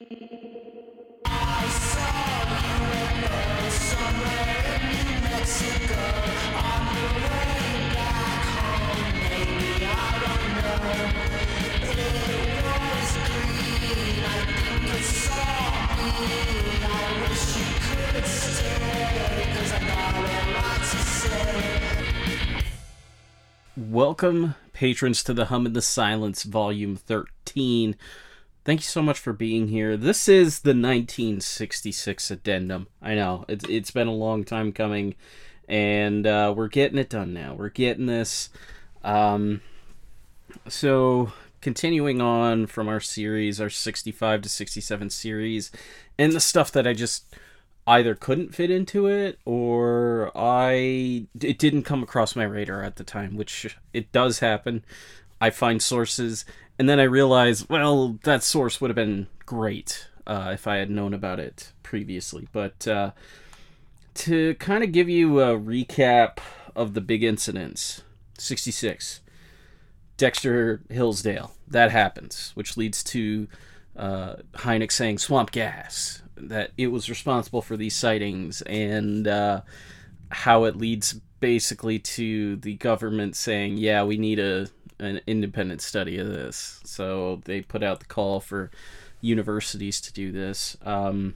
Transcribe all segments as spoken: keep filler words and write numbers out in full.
Welcome, patrons, to the Hum in the Silence, Volume thirteen. Thank you so much for being here. This is the nineteen sixty-six addendum. I know, it's, it's been a long time coming, and uh, we're getting it done now. We're getting this. Um, so, continuing on from our series, our sixty-five to sixty-seven series, and the stuff that I just either couldn't fit into it or I it didn't come across my radar at the time, which it does happen. I find sources and then I realize, well, that source would have been great uh, if I had known about it previously. But uh, to kind of give you a recap of the big incidents, sixty-six, Dexter Hillsdale, that happens, which leads to uh, Hynek saying swamp gas, that it was responsible for these sightings, and uh, how it leads basically to the government saying, yeah, we need a an independent study of this. So they put out the call for universities to do this. Um,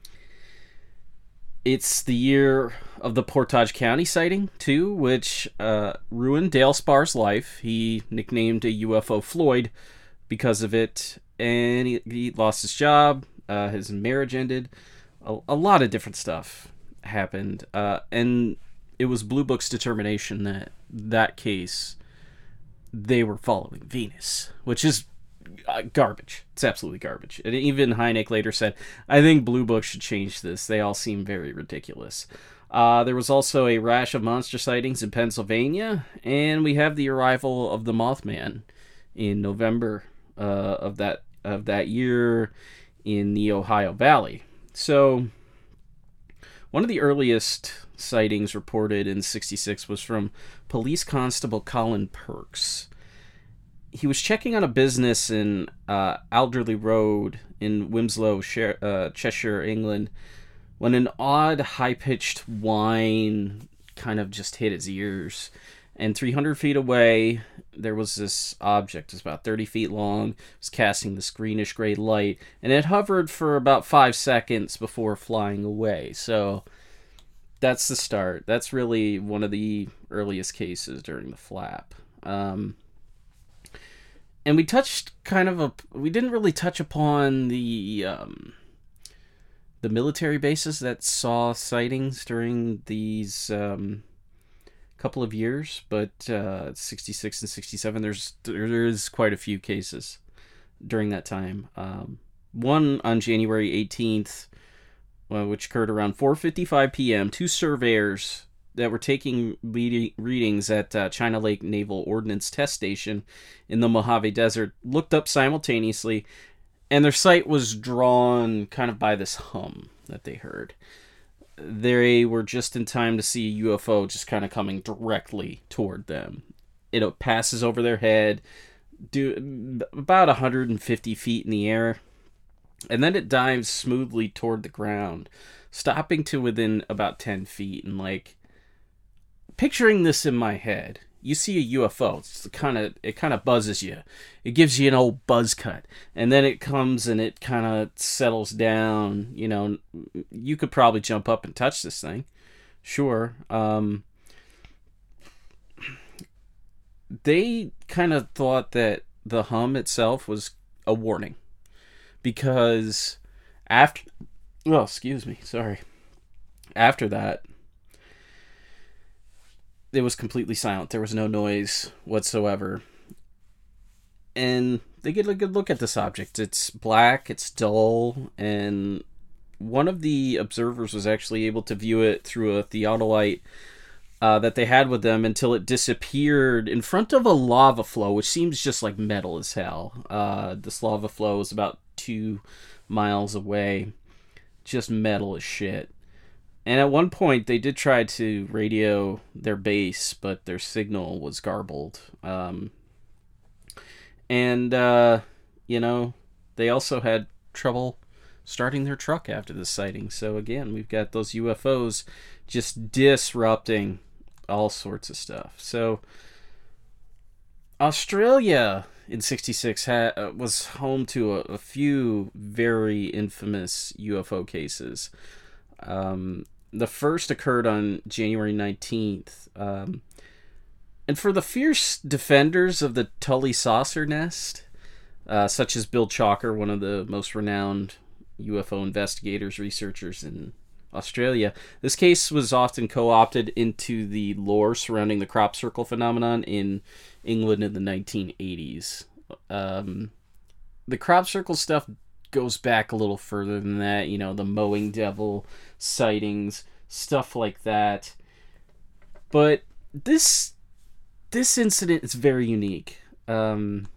it's the year of the Portage County sighting, too, which uh, ruined Dale Sparr's life. He nicknamed a U F O Floyd because of it, and he, he lost his job. Uh, his marriage ended. A, a lot of different stuff happened. Uh, and it was Blue Book's determination that that case, they were following Venus, which is uh, garbage. It's absolutely garbage. And even Hynek later said, I think Blue Book should change this. They all seem very ridiculous. Uh, there was also a rash of monster sightings in Pennsylvania, and we have the arrival of the Mothman in November uh, of that of that year in the Ohio Valley. So, one of the earliest sightings reported in sixty-six was from Police Constable Colin Perks. He was checking on a business in uh, Alderley Road in Wimslow, uh, Cheshire, England, when an odd, high-pitched whine kind of just hit his ears. And three hundred feet away, there was this object. It was about thirty feet long. It was casting this greenish gray light. And it hovered for about five seconds before flying away. So that's the start. That's really one of the earliest cases during the flap. Um, and we touched kind of a... We didn't really touch upon the... Um, the military bases that saw sightings during these... Um, couple of years, but uh, sixty-six and sixty-seven, there's there is quite a few cases during that time. Um, one on January eighteenth, uh, which occurred around four fifty-five p.m., two surveyors that were taking read- readings at uh, China Lake Naval Ordnance Test Station in the Mojave Desert looked up simultaneously, and their sight was drawn kind of by this hum that they heard. They were just in time to see a U F O just kind of coming directly toward them. It passes over their head, do about one hundred fifty feet in the air, and then it dives smoothly toward the ground, stopping to within about ten feet. And like, picturing this in my head, you see a U F O, it's kind of it kind of buzzes you. It gives you an old buzz cut. And then it comes and it kind of settles down. You know, you could probably jump up and touch this thing. Sure. Um, they kind of thought that the hum itself was a warning. Because after... Oh, excuse me. Sorry. After that, it was completely silent. There was no noise whatsoever. And they get a good look at this object. It's black, it's dull, and one of the observers was actually able to view it through a theodolite uh, that they had with them until it disappeared in front of a lava flow, which seems just like metal as hell. Uh, this lava flow is about two miles away. Just metal as shit. And at one point, they did try to radio their base, but their signal was garbled. Um, and, uh, you know, they also had trouble starting their truck after this sighting. So again, we've got those U F Os just disrupting all sorts of stuff. So Australia in sixty-six ha- was home to a, a few very infamous U F O cases. Um, the first occurred on January nineteenth. Um, and for the fierce defenders of the Tully saucer nest, uh, such as Bill Chalker, one of the most renowned U F O investigators, researchers in Australia, this case was often co-opted into the lore surrounding the crop circle phenomenon in England in the nineteen eighties. Um, the crop circle stuff goes back a little further than that, you know, the mowing devil sightings, stuff like that. But this this incident is very unique. Um,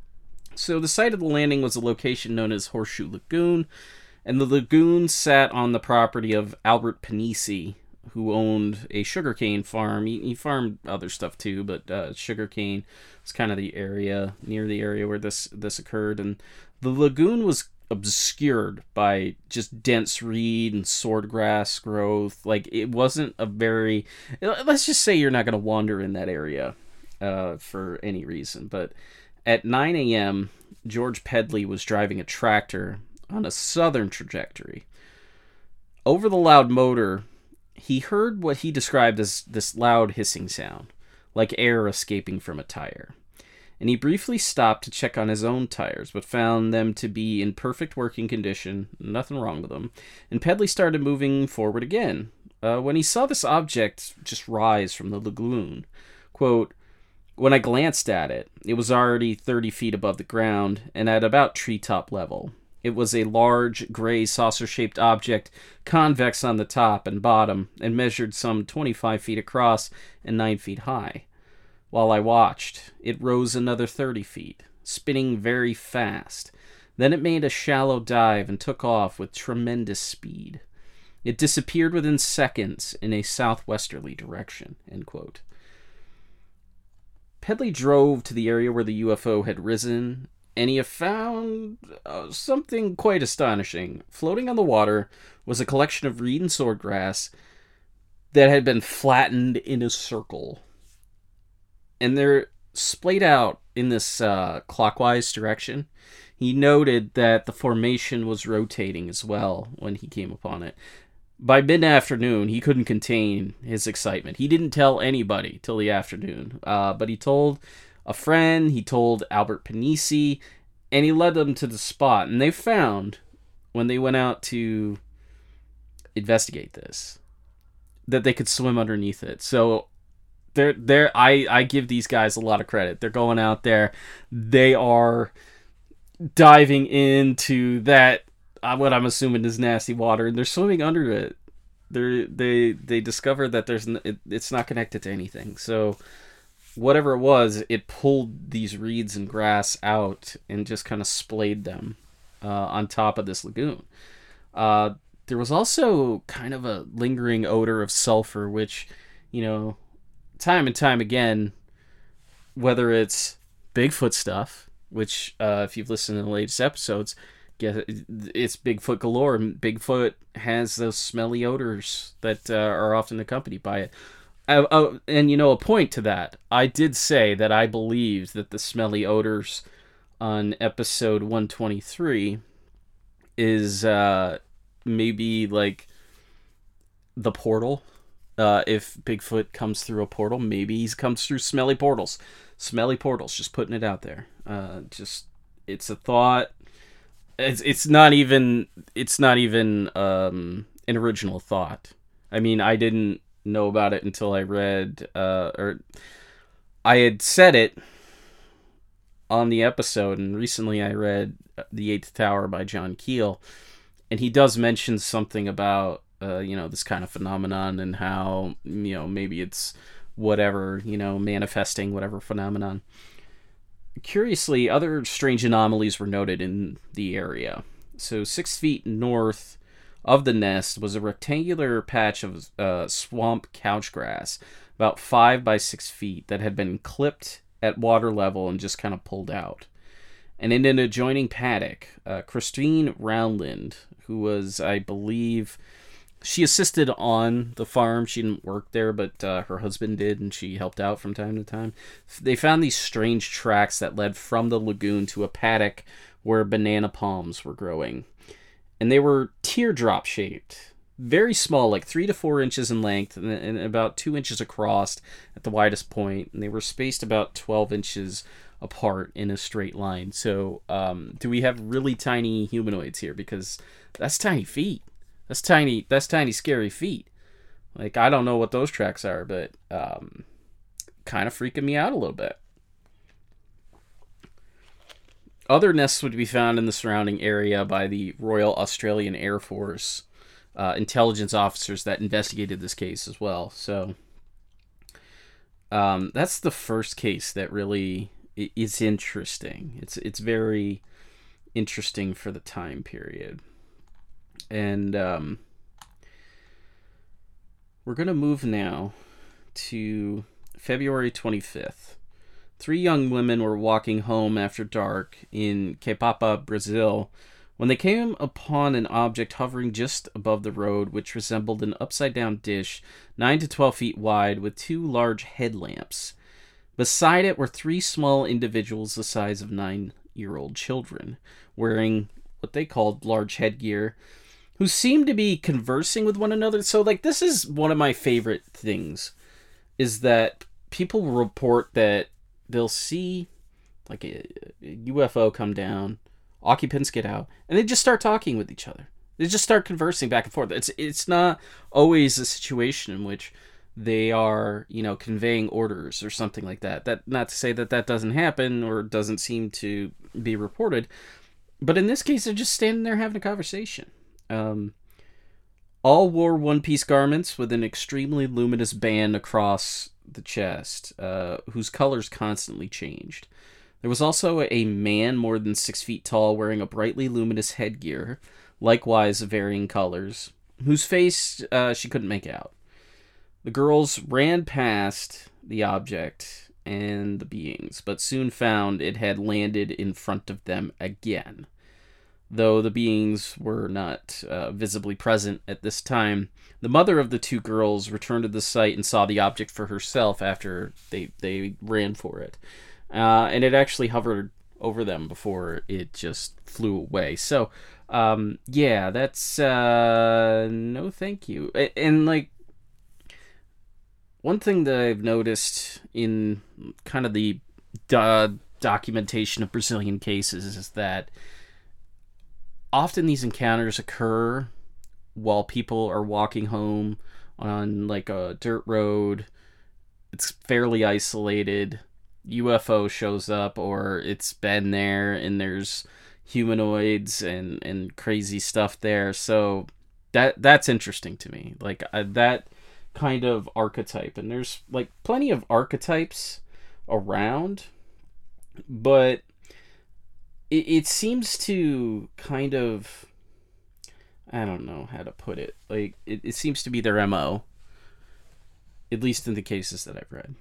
so the site of the landing was a location known as Horseshoe Lagoon, and the lagoon sat on the property of Albert Panisi, who owned a sugarcane farm. He, he farmed other stuff too, but uh, sugarcane was kind of the area, near the area where this, this occurred. And the lagoon was obscured by just dense reed and swordgrass growth. Like, it wasn't a very... Let's just say you're not going to wander in that area uh, for any reason. But at nine a.m., George Pedley was driving a tractor on a southern trajectory. Over the loud motor, he heard what he described as this loud hissing sound, like air escaping from a tire. And he briefly stopped to check on his own tires, but found them to be in perfect working condition, nothing wrong with them, and Pedley started moving forward again. Uh, when he saw this object just rise from the lagoon, quote, "When I glanced at it, it was already thirty feet above the ground and at about treetop level. It was a large, gray, saucer-shaped object, convex on the top and bottom, and measured some twenty-five feet across and nine feet high. While I watched, it rose another thirty feet, spinning very fast. Then it made a shallow dive and took off with tremendous speed. It disappeared within seconds in a southwesterly direction." End quote. Pedley drove to the area where the U F O had risen, and he found uh, something quite astonishing. Floating on the water was a collection of reed and swordgrass that had been flattened in a circle. And they're splayed out in this uh, clockwise direction. He noted that the formation was rotating as well when he came upon it. By mid-afternoon, he couldn't contain his excitement. He didn't tell anybody till the afternoon, uh, but he told a friend, he told Albert Panisi, and he led them to the spot. And they found, when they went out to investigate this, that they could swim underneath it. So they're, they're, I, I give these guys a lot of credit. They're going out there. They are diving into that, uh, what I'm assuming is nasty water, and they're swimming under it. They're, they they discover that there's it, it's not connected to anything. So whatever it was, it pulled these reeds and grass out and just kind of splayed them uh, on top of this lagoon. Uh, there was also kind of a lingering odor of sulfur, which, you know, time and time again, whether it's Bigfoot stuff, which uh, if you've listened to the latest episodes, get it's Bigfoot galore. Bigfoot has those smelly odors that uh, are often accompanied by it. Uh, uh, and, you know, a point to that, I did say that I believed that the smelly odors on episode one twenty-three is uh, maybe like the portal. Uh, if Bigfoot comes through a portal, maybe he comes through smelly portals. Smelly portals, just putting it out there. Uh, just, it's a thought. It's it's not even it's not even um, an original thought. I mean, I didn't know about it until I read, uh, or I had said it on the episode, and recently I read The Eighth Tower by John Keel, and he does mention something about uh, you know, this kind of phenomenon and how, you know, maybe it's whatever, you know, manifesting whatever phenomenon. Curiously, other strange anomalies were noted in the area. So six feet north of the nest was a rectangular patch of uh, swamp couchgrass, about five by six feet, that had been clipped at water level and just kind of pulled out. And in an adjoining paddock, uh, Christine Roundland, who was, I believe, she assisted on the farm. She didn't work there, but uh, her husband did, and she helped out from time to time. They found these strange tracks that led from the lagoon to a paddock where banana palms were growing. And they were teardrop shaped, very small, like three to four inches in length and, and about two inches across at the widest point. And they were spaced about twelve inches apart in a straight line. So um, do we have really tiny humanoids here? Because that's tiny feet. That's tiny, that's tiny, scary feet. Like, I don't know what those tracks are, but um, kind of freaking me out a little bit. Other nests would be found in the surrounding area by the Royal Australian Air Force uh, intelligence officers that investigated this case as well. So um, that's the first case that really is interesting. It's it's very interesting for the time period. And um, we're going to move now to February twenty-fifth. Three young women were walking home after dark in Quepapa, Brazil, when they came upon an object hovering just above the road, which resembled an upside-down dish nine to twelve feet wide with two large headlamps. Beside it were three small individuals the size of nine-year-old children, wearing what they called large headgear, who seemed to be conversing with one another. So, like, this is one of my favorite things, is that people report that they'll see, like, a, a U F O come down, occupants get out, and they just start talking with each other. They just start conversing back and forth. It's it's not always a situation in which they are, you know, conveying orders or something like that. That not to say that that doesn't happen or doesn't seem to be reported, but in this case, they're just standing there having a conversation. Um, all wore one-piece garments with an extremely luminous band across the chest, uh, whose colors constantly changed. There was also a man more than six feet tall wearing a brightly luminous headgear, likewise of varying colors, whose face uh, she couldn't make out. The girls ran past the object and the beings, but soon found it had landed in front of them again. Though the beings were not uh, visibly present at this time, the mother of the two girls returned to the site and saw the object for herself after they, they ran for it. Uh, and it actually hovered over them before it just flew away. So, um, yeah, that's, uh, no thank you. And, and, like, one thing that I've noticed in kind of the do- documentation of Brazilian cases is that often these encounters occur while people are walking home on, like, a dirt road. It's fairly isolated. U F O shows up, or it's been there and there's humanoids and, and crazy stuff there. So that that's interesting to me. Like, uh, that kind of archetype. And there's, like, plenty of archetypes around, but it, it seems to kind of, I don't know how to put it. Like, it, it seems to be their M O, at least in the cases that I've read.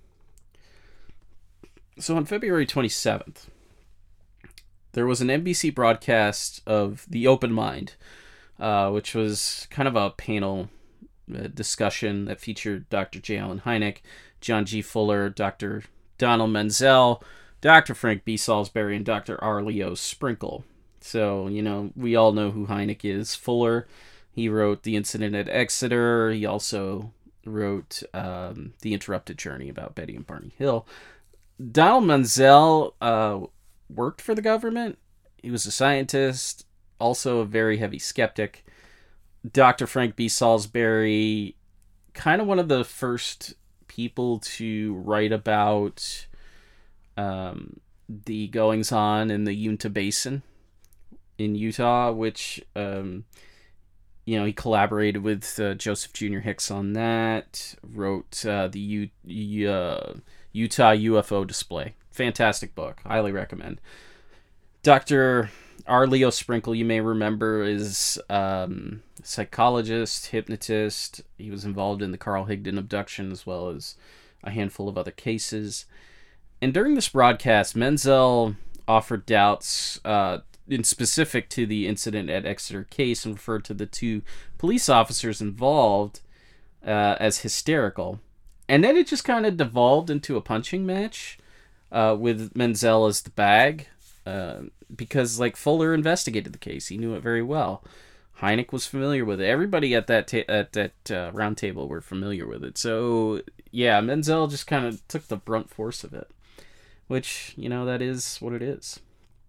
So on February twenty-seventh, there was an N B C broadcast of The Open Mind, uh, which was kind of a panel uh, discussion that featured Doctor J. Allen Hynek, John G. Fuller, Doctor Donald Menzel, Doctor Frank B. Salisbury, and Doctor R. Leo Sprinkle. So, you know, we all know who Hynek is. Fuller, he wrote The Incident at Exeter. He also wrote um, The Interrupted Journey about Betty and Barney Hill. Donald Menzel uh, worked for the government. He was a scientist, also a very heavy skeptic. Doctor Frank B. Salisbury, kind of one of the first people to write about um, the goings-on in the Uinta Basin in Utah, which, um, you know, he collaborated with uh, Joseph Junior Hicks on that, wrote uh, the U- U- uh, Utah U F O Display. Fantastic book. Highly recommend. Doctor R. Leo Sprinkle, you may remember, is um, a psychologist, hypnotist. He was involved in the Carl Higdon abduction as well as a handful of other cases. And during this broadcast, Menzel offered doubts uh, in specific to the incident at Exeter Case and referred to the two police officers involved uh, as hysterical. And then it just kind of devolved into a punching match uh, with Menzel as the bag uh, because, like, Fuller investigated the case. He knew it very well. Hynek was familiar with it. Everybody at that ta- at that uh, round table were familiar with it. So, yeah, Menzel just kind of took the brunt force of it, which, you know, that is what it is.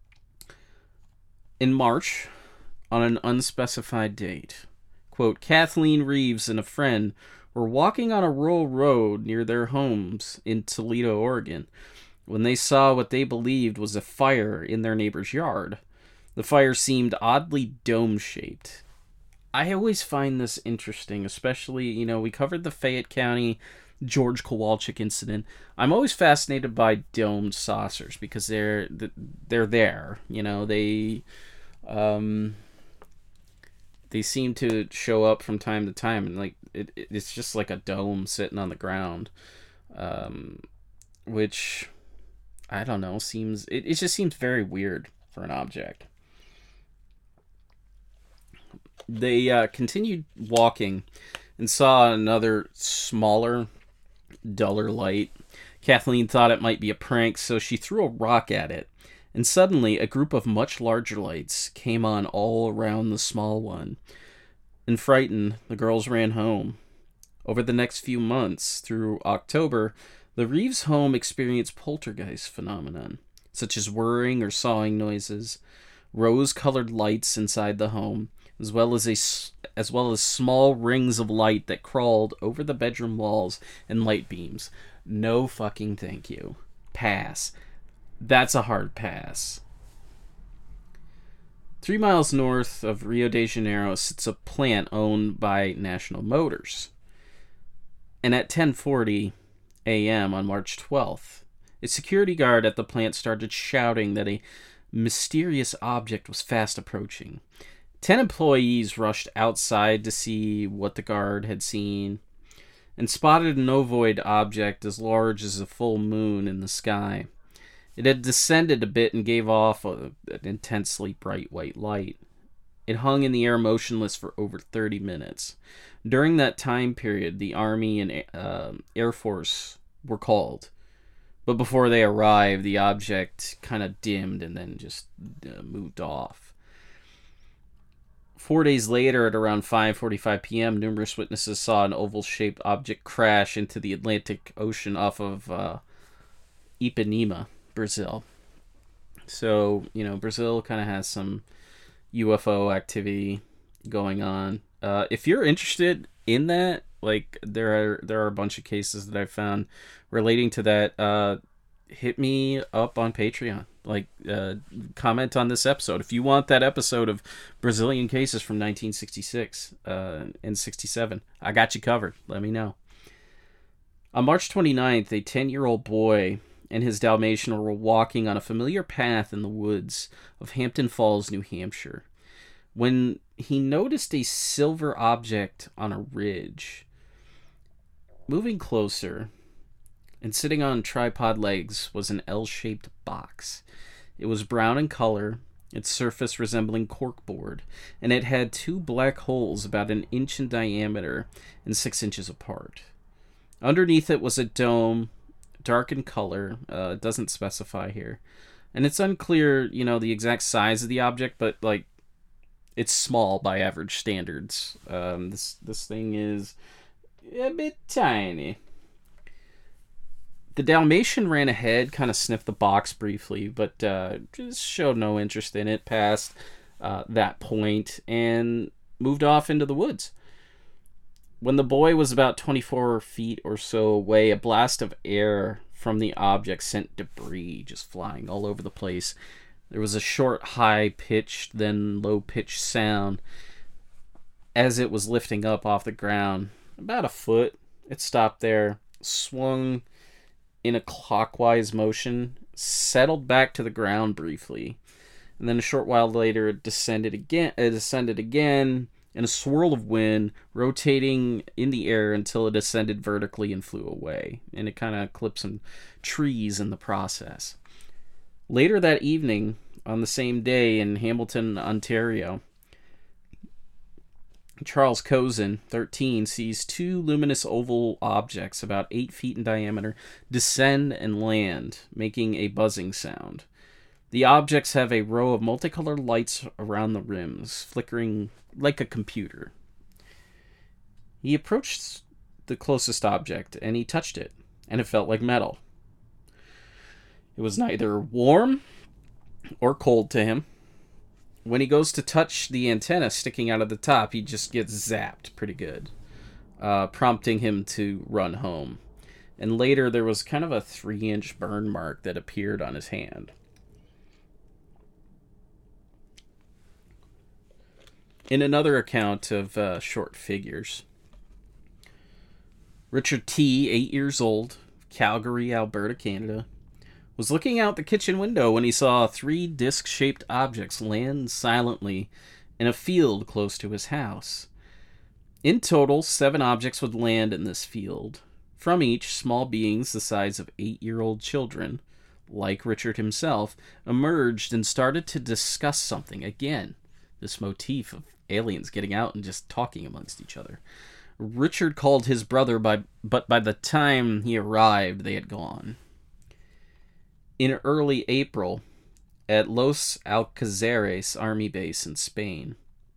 In March, on an unspecified date, quote, Kathleen Reeves and a friend were walking on a rural road near their homes in Toledo, Oregon, when they saw what they believed was a fire in their neighbor's yard. The fire seemed oddly dome-shaped. I always find this interesting, especially, you know, we covered the Fayette County George Kowalczyk incident. I'm always fascinated by domed saucers because they're they're there. You know, they um, they seem to show up from time to time, and like it, it's just like a dome sitting on the ground, um, which I don't know seems it, it just seems very weird for an object. They uh, continued walking and saw another smaller, duller light. Kathleen thought it might be a prank, so she threw a rock at it. And suddenly, a group of much larger lights came on all around the small one. And frightened, the girls ran home. Over the next few months, through October, the Reeves home experienced poltergeist phenomenon, such as whirring or sawing noises, rose-colored lights inside the home, as well as a, as well as small rings of light that crawled over the bedroom walls and light beams. No fucking thank you. Pass. That's a hard pass. Three miles north of Rio de Janeiro sits a plant owned by National Motors. And at ten forty a.m. on March twelfth, a security guard at the plant started shouting that a mysterious object was fast approaching. Ten employees rushed outside to see what the guard had seen and spotted an ovoid object as large as a full moon in the sky. It had descended a bit and gave off a, an intensely bright white light. It hung in the air motionless for over thirty minutes. During that time period, the Army and uh, Air Force were called. But before they arrived, the object kind of dimmed and then just uh, moved off. Four days later, at around five forty-five p.m., numerous witnesses saw an oval-shaped object crash into the Atlantic Ocean off of uh, Ipanema, Brazil. So, you know, Brazil kind of has some U F O activity going on. Uh, if you're interested in that, like, there are there are a bunch of cases that I've found relating to that. Uh, hit me up on Patreon. Like, uh, comment on this episode. If you want that episode of Brazilian cases from nineteen sixty-six uh, and sixty-seven, I got you covered. Let me know. On March twenty-ninth, a ten-year-old boy and his Dalmatian were walking on a familiar path in the woods of Hampton Falls, New Hampshire, when he noticed a silver object on a ridge. Moving closer, and sitting on tripod legs, was an L-shaped box. It was brown in color, its surface resembling corkboard, and it had two black holes about an inch in diameter and six inches apart. Underneath it was a dome, dark in color. Uh, it doesn't specify here. And it's unclear, you know, the exact size of the object, but, like, it's small by average standards. Um, this, this thing is a bit tiny. The Dalmatian ran ahead, kind of sniffed the box briefly, but uh, just showed no interest in it past uh, that point and moved off into the woods. When the boy was about twenty-four feet or so away, a blast of air from the object sent debris just flying all over the place. There was a short, high-pitched, then low-pitched sound as it was lifting up off the ground. About a foot. It stopped there, swung in a clockwise motion, settled back to the ground briefly, and then a short while later it descended again, it descended again in a swirl of wind, rotating in the air until it ascended vertically and flew away. And it kind of clipped some trees in the process. Later that evening, on the same day in Hamilton, Ontario, Charles Cozen, thirteen, sees two luminous oval objects about eight feet in diameter descend and land, making a buzzing sound. The objects have a row of multicolored lights around the rims, flickering like a computer. He approached the closest object, and he touched it, and it felt like metal. It was neither warm or cold to him. When he goes to touch the antenna sticking out of the top, he just gets zapped pretty good, uh, prompting him to run home. And later, there was kind of a three-inch burn mark that appeared on his hand. In another account of uh, short figures, Richard T., eight years old, Calgary, Alberta, Canada, was looking out the kitchen window when he saw three disc-shaped objects land silently in a field close to his house. In total, seven objects would land in this field. From each, small beings the size of eight-year-old children, like Richard himself, emerged and started to discuss something again. This motif of aliens getting out and just talking amongst each other. Richard called his brother, by, but by the time he arrived, they had gone. In early April, at Los Alcazares Army Base in Spain,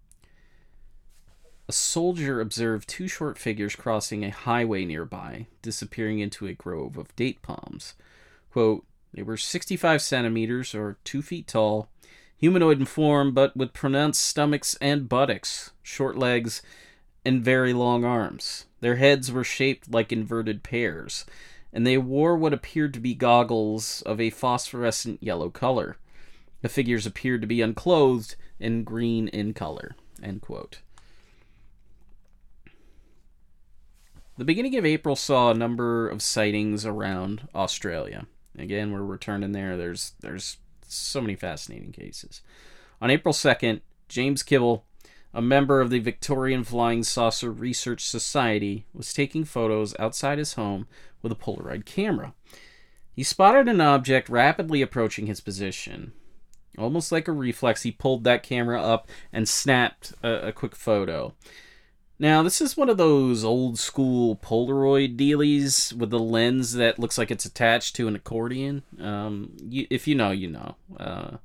a soldier observed two short figures crossing a highway nearby, disappearing into a grove of date palms. Quote, they were sixty-five centimeters, or two feet tall, humanoid in form, but with pronounced stomachs and buttocks, short legs, and very long arms. Their heads were shaped like inverted pears, and they wore what appeared to be goggles of a phosphorescent yellow color. The figures appeared to be unclothed and green in color. End quote. The beginning of April saw a number of sightings around Australia. Again, we're returning there. There's there's so many fascinating cases. On April second, James Kibble, a member of the Victorian Flying Saucer Research Society, was taking photos outside his home with a Polaroid camera. He spotted an object rapidly approaching his position. Almost like a reflex, he pulled that camera up and snapped a, a quick photo. Now, this is one of those old school Polaroid dealies with the lens that looks like it's attached to an accordion. Um, you, if you know, you know. Uh,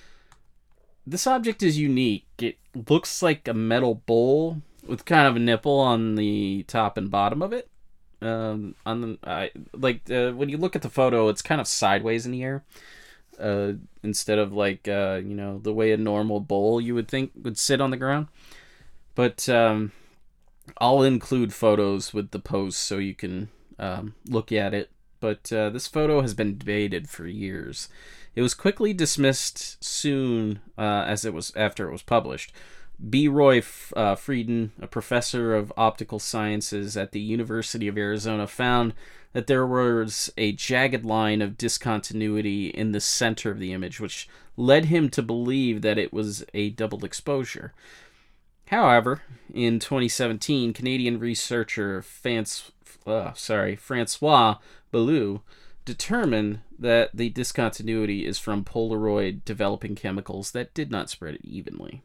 this object is unique. It looks like a metal bowl with kind of a nipple on the top and bottom of it. Um, on the I, like uh, when you look at the photo, it's kind of sideways in the air. Uh, instead of like uh, you know, the way a normal bowl you would think would sit on the ground. But um, I'll include photos with the post so you can um, look at it. But uh, this photo has been debated for years. It was quickly dismissed soon uh, as it was after it was published. B. Roy uh, Frieden, a professor of optical sciences at the University of Arizona, found that there was a jagged line of discontinuity in the center of the image, which led him to believe that it was a double exposure. However, in twenty seventeen, Canadian researcher Fans, uh, sorry, Francois Ballou determined that the discontinuity is from Polaroid developing chemicals that did not spread evenly.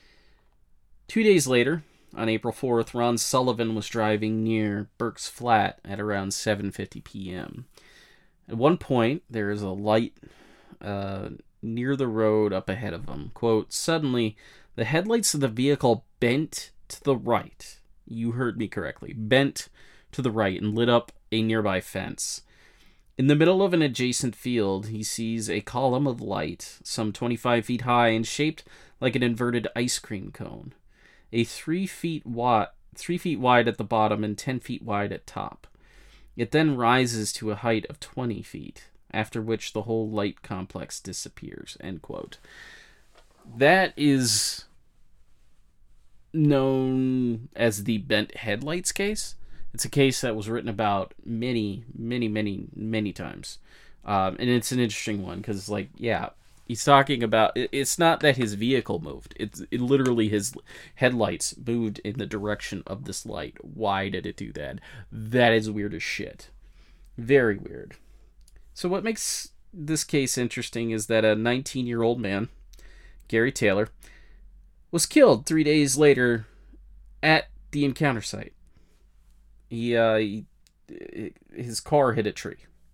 Two days later, on April fourth, Ron Sullivan was driving near Burke's Flat at around seven fifty p.m. At one point, there is a light uh, near the road up ahead of him. Quote, suddenly, the headlights of the vehicle bent to the right. You heard me correctly. Bent to the right and lit up a nearby fence. In the middle of an adjacent field, he sees a column of light, some twenty-five feet high and shaped like an inverted ice cream cone. A three feet wide, three feet wide at the bottom and ten feet wide at top. It then rises to a height of twenty feet, after which the whole light complex disappears. End quote. That is known as the bent headlights case. It's a case that was written about many, many, many, many times. Um, and it's an interesting one because, like, yeah, he's talking about, it's not that his vehicle moved. It's it literally his headlights moved in the direction of this light. Why did it do that? That is weird as shit. Very weird. So what makes this case interesting is that a nineteen-year-old man, Gary Taylor, was killed three days later at the encounter site. He, uh, he, his car hit a tree.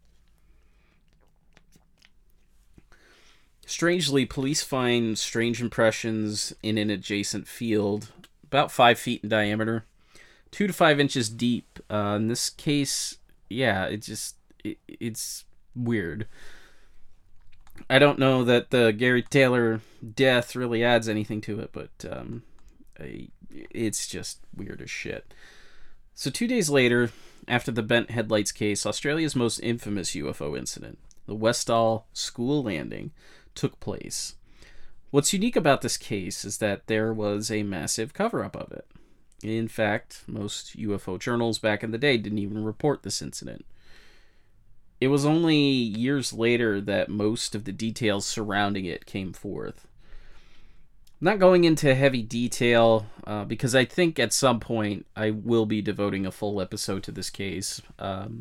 Strangely, police find strange impressions in an adjacent field, about five feet in diameter, two to five inches deep. Uh, in this case, yeah, it just it, it's weird. I don't know that the Gary Taylor death really adds anything to it, but um, I, it's just weird as shit. So two days later, after the bent headlights case, Australia's most infamous U F O incident, the Westall school landing, took place. What's unique about this case is that there was a massive cover-up of it. In fact, most U F O journals back in the day didn't even report this incident. It was only years later that most of the details surrounding it came forth. Not going into heavy detail, uh, because I think at some point I will be devoting a full episode to this case. Um,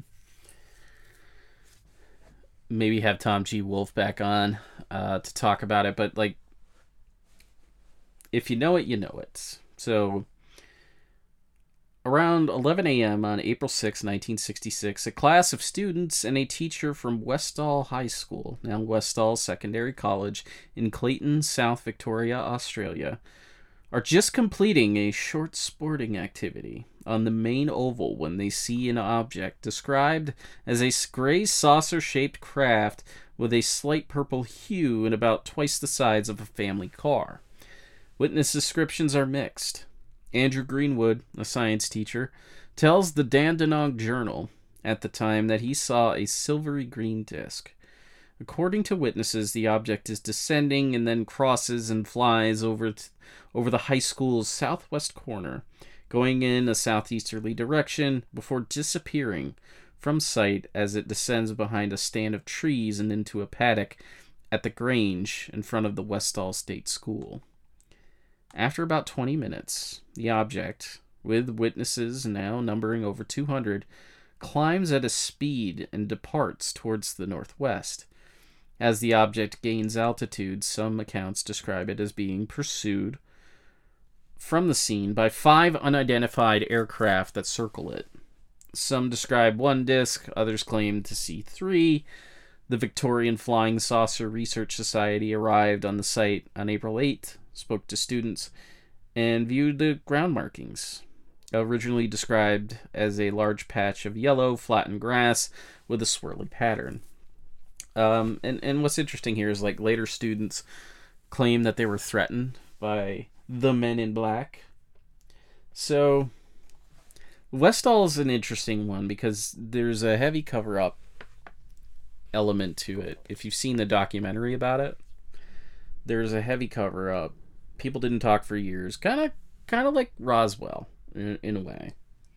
maybe have Tom G. Wolfe back on uh, to talk about it, but like, if you know it, you know it. So, around eleven a.m. on April sixth, nineteen sixty-six, a class of students and a teacher from Westall High School, now Westall Secondary College, in Clayton, South Victoria, Australia, are just completing a short sporting activity on the main oval when they see an object described as a gray saucer-shaped craft with a slight purple hue and about twice the size of a family car. Witness descriptions are mixed. Andrew Greenwood, a science teacher, tells the Dandenong Journal at the time that he saw a silvery green disc. According to witnesses, the object is descending and then crosses and flies over t- over the high school's southwest corner, going in a southeasterly direction before disappearing from sight as it descends behind a stand of trees and into a paddock at the Grange in front of the Westall State School. After about twenty minutes, the object, with witnesses now numbering over two hundred, climbs at a speed and departs towards the northwest. As the object gains altitude, some accounts describe it as being pursued from the scene by five unidentified aircraft that circle it. Some describe one disc, others claim to see three. The Victorian Flying Saucer Research Society arrived on the site on April eighth, spoke to students, and viewed the ground markings, originally described as a large patch of yellow, flattened grass with a swirly pattern. Um, and, and what's interesting here is, like, later students claim that they were threatened by the men in black. So, Westall is an interesting one because there's a heavy cover-up element to it. If you've seen the documentary about it, there's a heavy cover-up. People didn't talk for years. Kind of kind of like Roswell, in, in a way.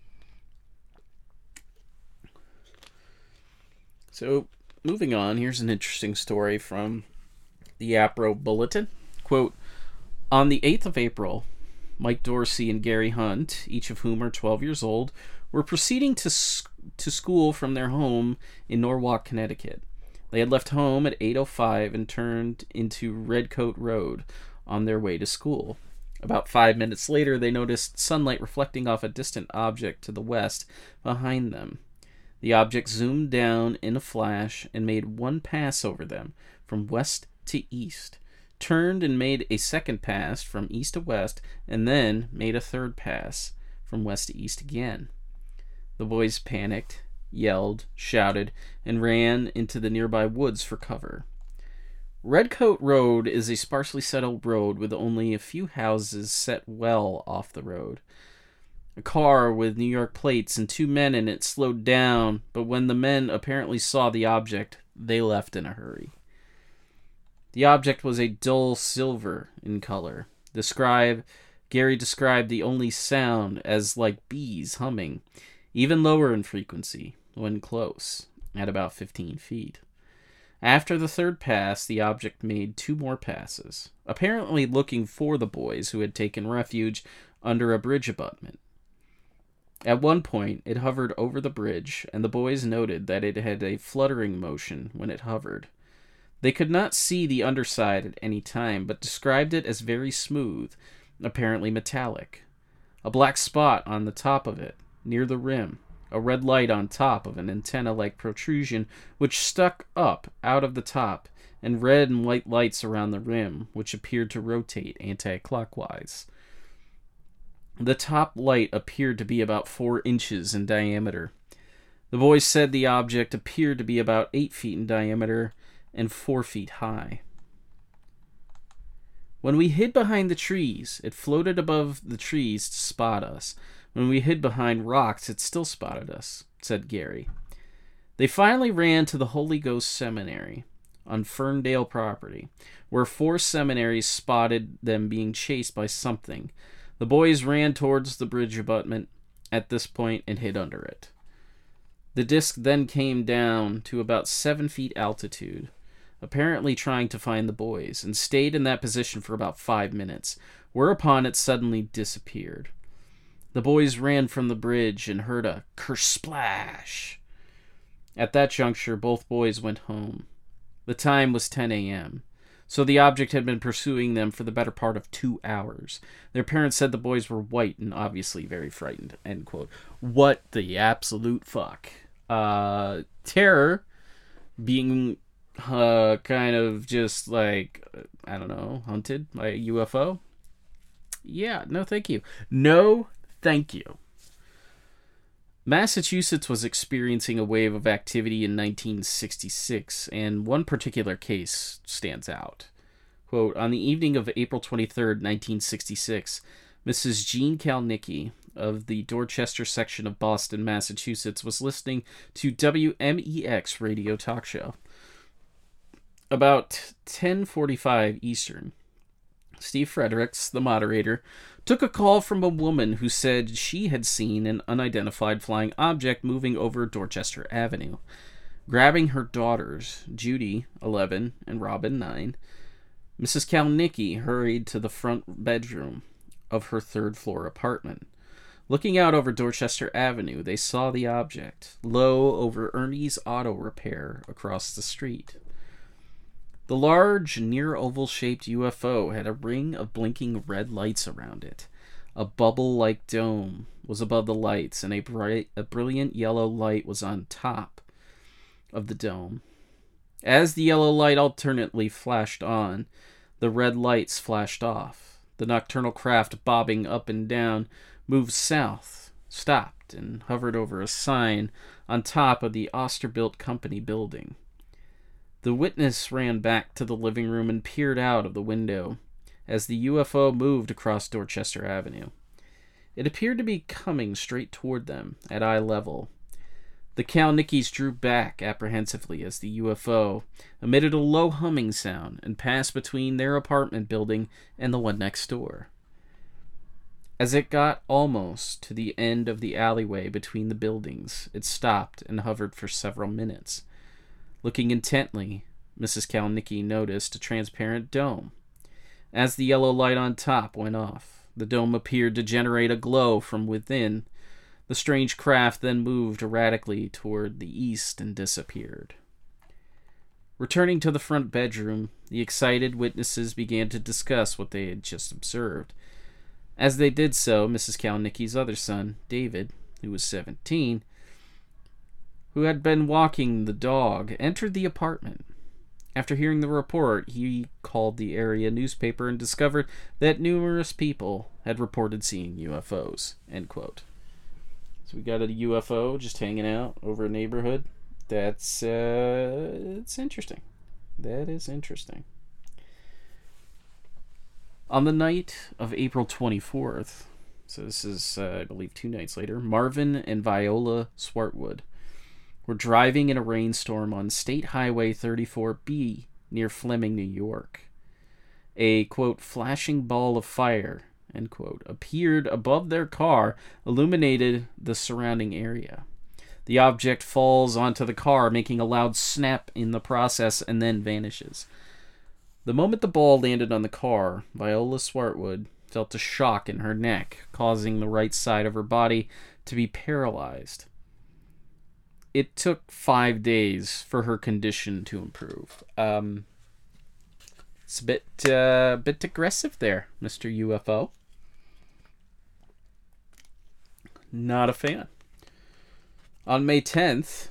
So, moving on, here's an interesting story from the APRO Bulletin. Quote, on the eighth of April, Mike Dorsey and Gary Hunt, each of whom are twelve years old, were proceeding to to school from their home in Norwalk, Connecticut. They had left home at eight oh five and turned into Redcoat Road on their way to school. About five minutes later, they noticed sunlight reflecting off a distant object to the west behind them. The object zoomed down in a flash and made one pass over them from west to east, turned and made a second pass from east to west, and then made a third pass from west to east again. The boys panicked, yelled, shouted, and ran into the nearby woods for cover. Redcoat Road is a sparsely settled road with only a few houses set well off the road. A car with New York plates and two men in it slowed down, but when the men apparently saw the object, they left in a hurry. The object was a dull silver in color. Describe, Gary described the only sound as like bees humming, even lower in frequency when close, at about fifteen feet. After the third pass, the object made two more passes, apparently looking for the boys who had taken refuge under a bridge abutment. At one point, it hovered over the bridge, and the boys noted that it had a fluttering motion when it hovered. They could not see the underside at any time, but described it as very smooth, apparently metallic. A black spot on the top of it, near the rim. A red light on top of an antenna-like protrusion which stuck up out of the top, and red and white lights around the rim, which appeared to rotate anti-clockwise. The top light appeared to be about four inches in diameter. The boys said the object appeared to be about eight feet in diameter and four feet high. When we hid behind the trees, it floated above the trees to spot us. When we hid behind rocks, it still spotted us, said Gary. They finally ran to the Holy Ghost Seminary on Ferndale property, where four seminaries spotted them being chased by something. The boys ran towards the bridge abutment at this point and hid under it. The disc then came down to about seven feet altitude, apparently trying to find the boys, and stayed in that position for about five minutes, whereupon it suddenly disappeared. The boys ran from the bridge and heard a kersplash. At that juncture, both boys went home. The time was ten a.m., so the object had been pursuing them for the better part of two hours. Their parents said the boys were white and obviously very frightened, end quote. What the absolute fuck? Uh, terror being uh, kind of just like, I don't know, hunted by a U F O? Yeah, no thank you. No thank you. Massachusetts was experiencing a wave of activity in nineteen sixty-six, and one particular case stands out. Quote, on the evening of April twenty-third, nineteen sixty-six, Missus Jean Kalnicki of the Dorchester section of Boston, Massachusetts, was listening to W M E X radio talk show. About ten forty-five Eastern, Steve Fredericks, the moderator, took a call from a woman who said she had seen an unidentified flying object moving over Dorchester Avenue. Grabbing her daughters, Judy, eleven, and Robin, nine, Missus Kalnicki hurried to the front bedroom of her third-floor apartment. Looking out over Dorchester Avenue, they saw the object, low over Ernie's Auto Repair across the street. The large, near-oval-shaped U F O had a ring of blinking red lights around it. A bubble-like dome was above the lights, and a bright, a brilliant yellow light was on top of the dome. As the yellow light alternately flashed on, the red lights flashed off. The nocturnal craft, bobbing up and down, moved south, stopped, and hovered over a sign on top of the Osterbilt Company building. The witness ran back to the living room and peered out of the window as the U F O moved across Dorchester Avenue. It appeared to be coming straight toward them at eye level. The Kalnickis drew back apprehensively as the U F O emitted a low humming sound and passed between their apartment building and the one next door. As it got almost to the end of the alleyway between the buildings, it stopped and hovered for several minutes. Looking intently, Missus Kalnicki noticed a transparent dome. As the yellow light on top went off, the dome appeared to generate a glow from within. The strange craft then moved erratically toward the east and disappeared. Returning to the front bedroom, the excited witnesses began to discuss what they had just observed. As they did so, Missus Kalnicki's other son, David, who was seventeen, who had been walking the dog, entered the apartment. After hearing the report, he called the area newspaper and discovered that numerous people had reported seeing U F Os. End quote. So we got a U F O just hanging out over a neighborhood. That's, uh, it's interesting. That is interesting. On the night of April twenty-fourth, so this is, uh, I believe, two nights later, Marvin and Viola Swartwood were driving in a rainstorm on State Highway thirty-four B near Fleming, New York. A, quote, flashing ball of fire, end quote, appeared above their car, illuminated the surrounding area. The object falls onto the car, making a loud snap in the process, and then vanishes. The moment the ball landed on the car, Viola Swartwood felt a shock in her neck, causing the right side of her body to be paralyzed. it took five days for her condition to improve. Um, it's a bit, uh, bit aggressive there, Mister U F O. Not a fan. On May tenth,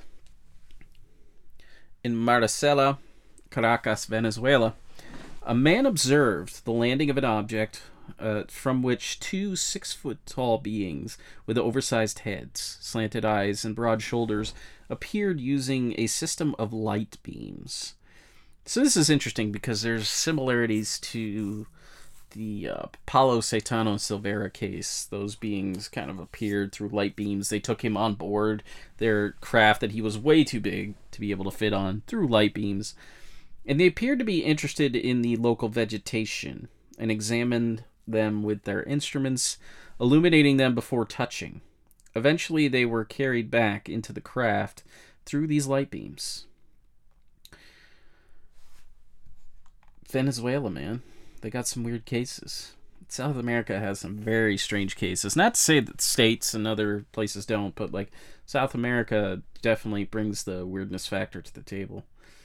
in Maricela, Caracas, Venezuela, a man observed the landing of an object uh, from which two six-foot-tall beings with oversized heads, slanted eyes, and broad shoulders appeared using a system of light beams. So this is interesting because there's similarities to the uh, Paulo Caetano Silveira case. Those beings kind of appeared through light beams. They took him on board their craft that he was way too big to be able to fit on through light beams. And they appeared to be interested in the local vegetation and examined them with their instruments, illuminating them before touching. Eventually, they were carried back into the craft through these light beams. Venezuela, man. They got some weird cases. South America has some very strange cases. Not to say that states and other places don't, but like South America definitely brings the weirdness factor to the table.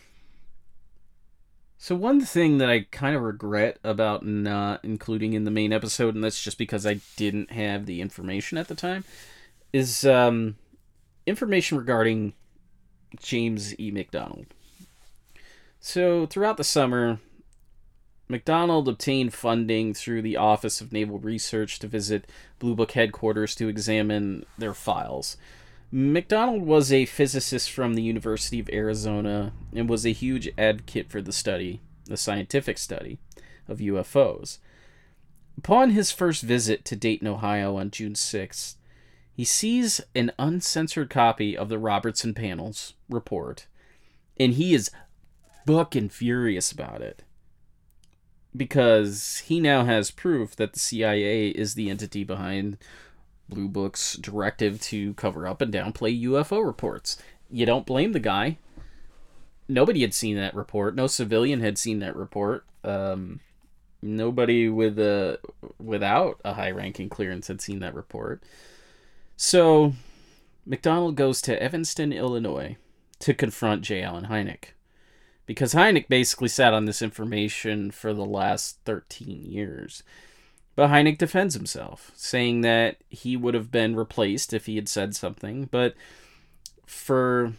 So one thing that I kind of regret about not including in the main episode, and that's just because I didn't have the information at the time, is um, information regarding James E. McDonald. So throughout the summer, McDonald obtained funding through the Office of Naval Research to visit Blue Book headquarters to examine their files. McDonald was a physicist from the University of Arizona and was a huge advocate for the study, the scientific study, of U F Os. Upon his first visit to Dayton, Ohio on June sixth, he sees an uncensored copy of the Robertson Panels report, and he is fucking furious about it. Because he now has proof that the C I A is the entity behind Blue Book's directive to cover up and downplay U F O reports. You don't blame the guy. Nobody had seen that report. No civilian had seen that report. Um, nobody with a without a high-ranking clearance had seen that report. So McDonald goes to Evanston, Illinois, to confront J. Allen Hynek. Because Hynek basically sat on this information for the last thirteen years. But Hynek defends himself, saying that he would have been replaced if he had said something. But for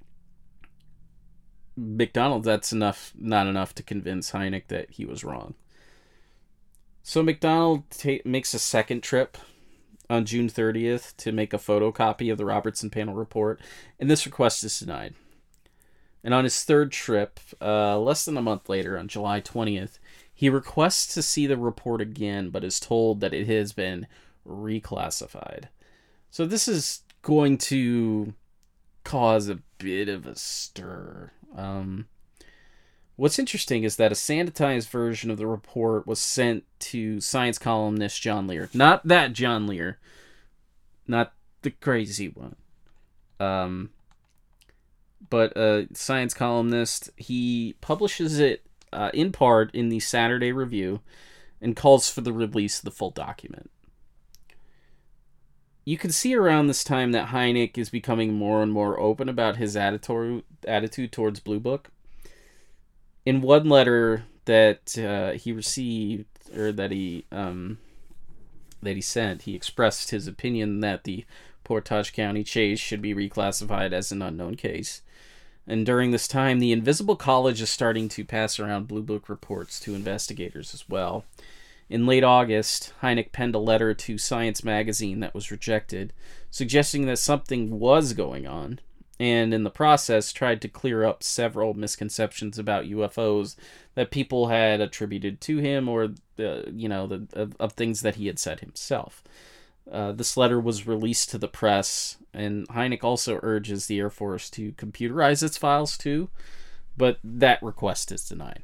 McDonald, that's enough, not enough to convince Hynek that he was wrong. So McDonald ta- makes a second trip on June thirtieth to make a photocopy of the Robertson Panel report, and this request is denied. And on his third trip, uh, less than a month later, on July twentieth, he requests to see the report again, but is told that it has been reclassified. So this is going to cause a bit of a stir. Um, what's interesting is that a sanitized version of the report was sent to science columnist John Lear. Not that John Lear. Not the crazy one. Um... But a science columnist, he publishes it uh, in part in the Saturday Review and calls for the release of the full document. You can see around this time that Hynek is becoming more and more open about his attitude attitude towards Blue Book. In one letter that uh, he received, or that he um, that he sent, he expressed his opinion that the Portage County chase should be reclassified as an unknown case. And during this time, the Invisible College is starting to pass around Blue Book reports to investigators as well. In late August, Hynek penned a letter to Science Magazine that was rejected, suggesting that something was going on, and in the process tried to clear up several misconceptions about U F Os that people had attributed to him, or the you know the of, of things that he had said himself. Uh, this letter was released to the press, and Hynek also urges the Air Force to computerize its files too, but that request is denied.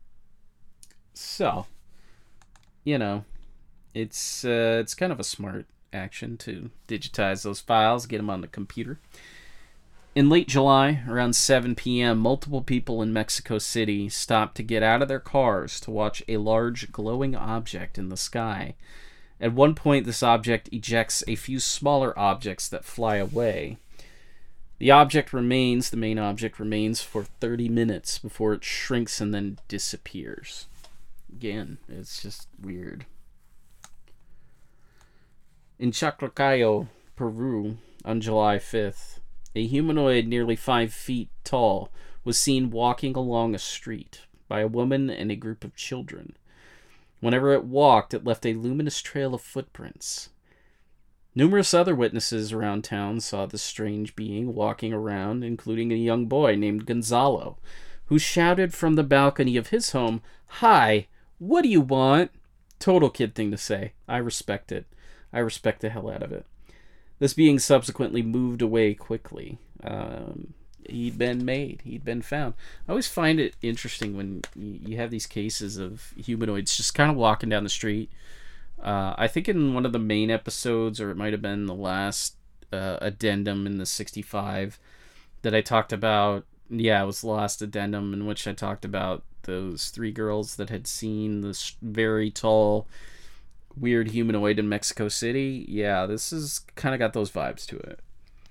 So, you know, it's uh, it's kind of a smart action to digitize those files, get them on the computer. In late July, around seven p.m., multiple people in Mexico City stopped to get out of their cars to watch a large glowing object in the sky. At one point, this object ejects a few smaller objects that fly away. The object remains, the main object remains for thirty minutes before it shrinks and then disappears. Again, it's just weird. In Chaclacayo, Peru, on July fifth, a humanoid nearly five feet tall was seen walking along a street by a woman and a group of children. Whenever it walked, it left a luminous trail of footprints. Numerous other witnesses around town saw this strange being walking around, including a young boy named Gonzalo, who shouted from the balcony of his home, "Hi, what do you want?" Total kid thing to say. I respect it. I respect the hell out of it. This being subsequently moved away quickly. Um, he'd been made. He'd been found. I always find it interesting when you have these cases of humanoids just kind of walking down the street. Uh, I think in one of the main episodes, or it might have been the last uh, addendum in the sixty-five, that I talked about. Yeah, it was the last addendum in which I talked about those three girls that had seen this very tall, weird humanoid in Mexico City. Yeah, this is kind of got those vibes to it.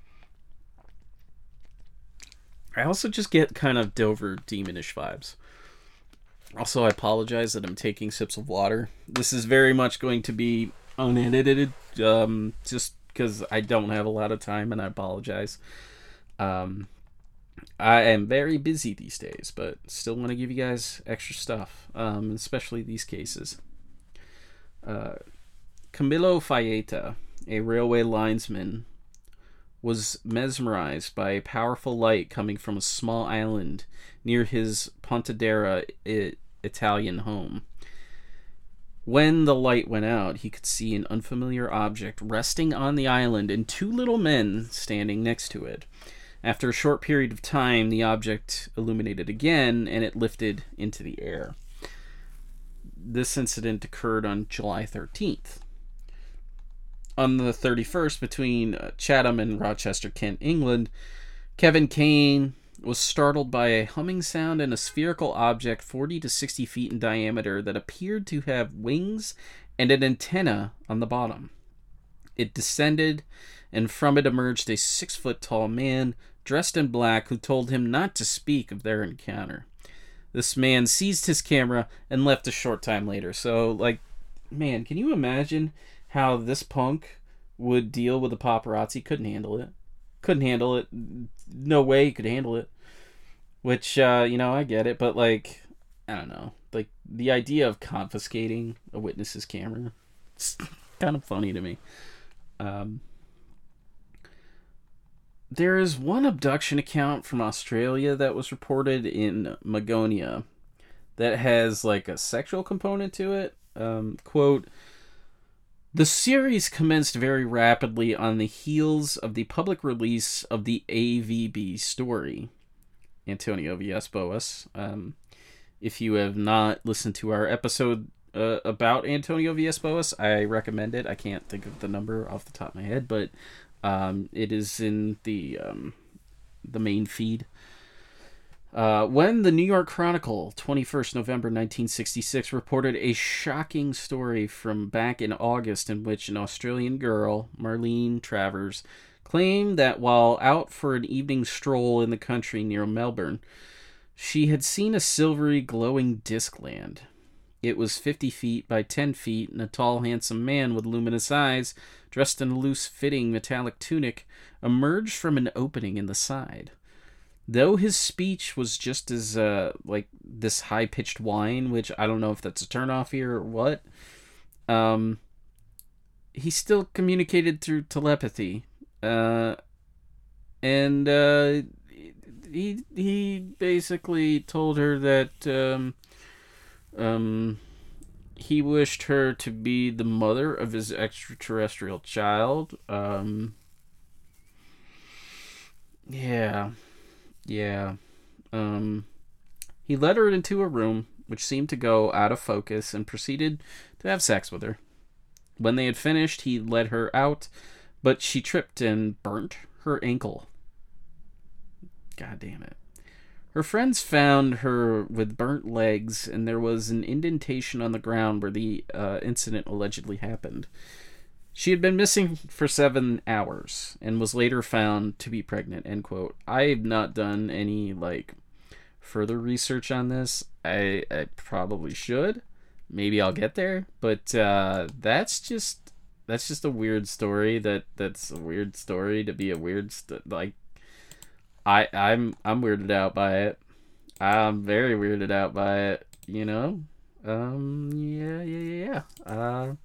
I also just get kind of Dover demonish vibes. Also, I apologize that I'm taking sips of water. This is very much going to be unedited, um, just because I don't have a lot of time, and I apologize. Um, I am very busy these days, but still want to give you guys extra stuff, um, especially these cases. Uh, Camilo Falleta, a railway linesman, was mesmerized by a powerful light coming from a small island near his Pontedera I- Italian home. When the light went out, he could see an unfamiliar object resting on the island and two little men standing next to it. After a short period of time, the object illuminated again and it lifted into the air. This incident occurred on July thirteenth. On the thirty-first, between Chatham and Rochester, Kent, England, Kevin Kane was startled by a humming sound and a spherical object forty to sixty feet in diameter that appeared to have wings and an antenna on the bottom. It descended, and from it emerged a six-foot-tall man dressed in black who told him not to speak of their encounter. This man seized his camera and left a short time later. So, like, man, can you imagine how this punk would deal with the paparazzi? Couldn't handle it. Couldn't handle it. No way he could handle it. Which, uh, you know, I get it, but, like, I don't know. Like, the idea of confiscating a witness's camera, it's kind of funny to me. Um, there is one abduction account from Australia that was reported in Magonia that has, like, a sexual component to it. Um, quote, "The series commenced very rapidly on the heels of the public release of the A V B story." Antonio Villas-Boas. Um, if you have not listened to our episode uh, about Antonio Villas-Boas, I recommend it. I can't think of the number off the top of my head, but um, it is in the um, the main feed. Uh, when the New York Chronicle, twenty-first November nineteen sixty-six, reported a shocking story from back in August in which an Australian girl, Marlene Travers, claimed that while out for an evening stroll in the country near Melbourne, she had seen a silvery glowing disc land. It was fifty feet by ten feet, and a tall, handsome man with luminous eyes, dressed in a loose-fitting metallic tunic, emerged from an opening in the side. Though his speech was just as, uh, like, this high-pitched whine, which I don't know if that's a turnoff here or what, um, he still communicated through telepathy. Uh, and, uh, he, he basically told her that, um, um, he wished her to be the mother of his extraterrestrial child. Um, yeah, yeah, um, he led her into a room which seemed to go out of focus and proceeded to have sex with her. When they had finished, he led her out, but she tripped and burnt her ankle. God damn it. Her friends found her with burnt legs, and there was an indentation on the ground where the uh, incident allegedly happened. She had been missing for seven hours and was later found to be pregnant, end quote. I've not done any, like, further research on this. I, I probably should. Maybe I'll get there. But uh, that's just that's just a weird story. That that's a weird story to be a weird st- like. I I'm I'm weirded out by it. I'm very weirded out by it. You know. Um. Yeah. Yeah. Yeah. yeah. Uh.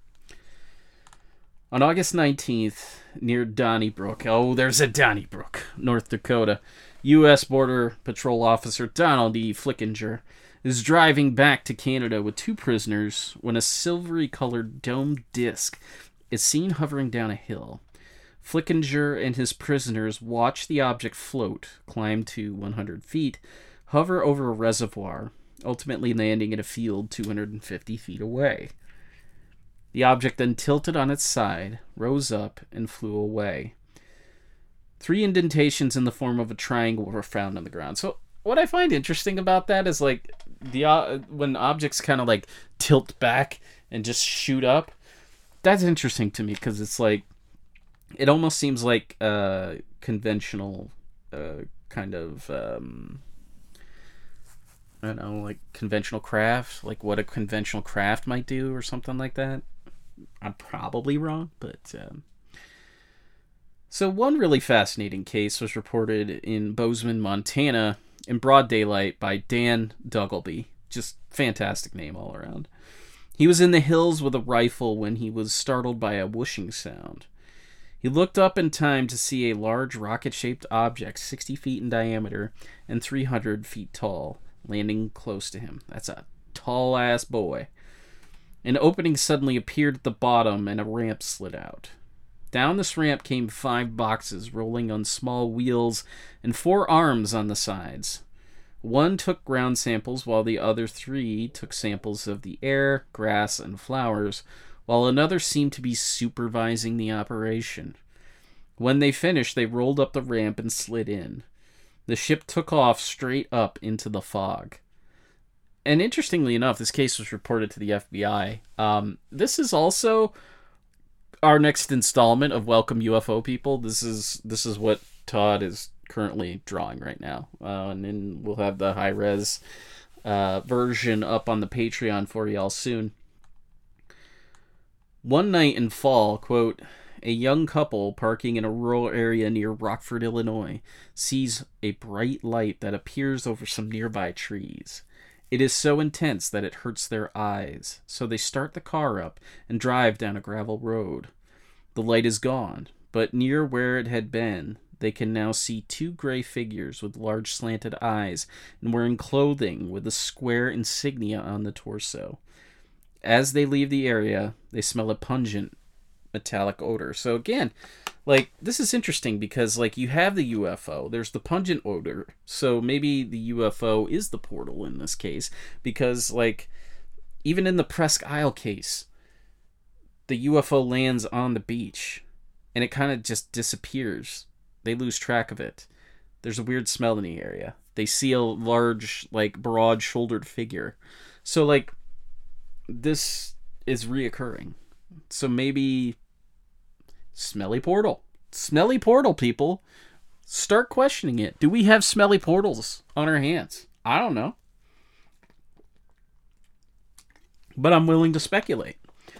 On August nineteenth, near Donnybrook, oh, there's a Donnybrook, North Dakota, U S Border Patrol Officer Donald E. Flickinger is driving back to Canada with two prisoners when a silvery-colored domed disc is seen hovering down a hill. Flickinger and his prisoners watch the object float, climb to one hundred feet, hover over a reservoir, ultimately landing in a field two hundred fifty feet away. The object then tilted on its side, rose up, and flew away. Three indentations in the form of a triangle were found on the ground. So what I find interesting about that is, like, the uh, when objects kind of, like, tilt back and just shoot up, that's interesting to me because it's, like, it almost seems like a conventional uh, kind of... Um, I don't know, like conventional craft, like what a conventional craft might do or something like that. I'm probably wrong, but... Um... So one really fascinating case was reported in Bozeman, Montana, in broad daylight by Dan Duggleby. Just fantastic name all around. He was in the hills with a rifle when he was startled by a whooshing sound. He looked up in time to see a large rocket-shaped object sixty feet in diameter and three hundred feet tall, landing close to him. That's a tall-ass boy. An opening suddenly appeared at the bottom, and a ramp slid out. Down this ramp came five boxes rolling on small wheels and four arms on the sides. One took ground samples, while the other three took samples of the air, grass, and flowers, while another seemed to be supervising the operation. When they finished, they rolled up the ramp and slid in. The ship took off straight up into the fog. And interestingly enough, this case was reported to the F B I. Um, this is also our next installment of Welcome U F O People. This is this is what Todd is currently drawing right now. Uh, and then we'll have the high-res uh, version up on the Patreon for y'all soon. One night in fall, quote, a young couple parking in a rural area near Rockford, Illinois, sees a bright light that appears over some nearby trees. It is so intense that it hurts their eyes, so they start the car up and drive down a gravel road. The light is gone, but near where it had been, they can now see two gray figures with large slanted eyes and wearing clothing with a square insignia on the torso. As they leave the area, they smell a pungent metallic odor. So again, like, this is interesting because, like, you have the U F O, there's the pungent odor, so maybe the U F O is the portal in this case, because, like, even in the Presque Isle case, the U F O lands on the beach, and it kind of just disappears. They lose track of it. There's a weird smell in the area. They see a large, like, broad-shouldered figure. So, like, this is reoccurring. So maybe smelly portal. Smelly portal, people. Start questioning it. Do we have smelly portals on our hands? I don't know. But I'm willing to speculate.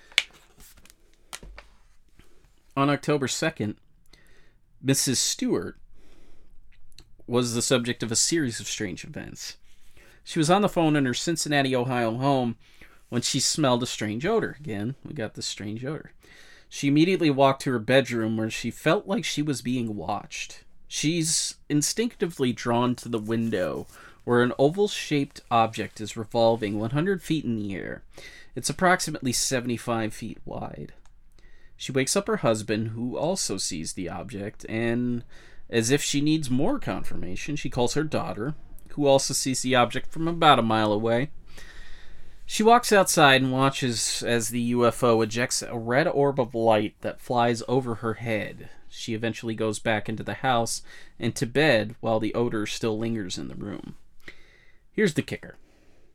On October second, Missus Stewart was the subject of a series of strange events. She was on the phone in her Cincinnati, Ohio home when she smelled a strange odor. Again, we got this strange odor. She immediately walked to her bedroom where she felt like she was being watched. She's instinctively drawn to the window where an oval-shaped object is revolving one hundred feet in the air. It's approximately seventy-five feet wide. She wakes up her husband, who also sees the object, and as if she needs more confirmation, she calls her daughter, who also sees the object from about a mile away. She walks outside and watches as the U F O ejects a red orb of light that flies over her head. She eventually goes back into the house and to bed while the odor still lingers in the room. Here's the kicker.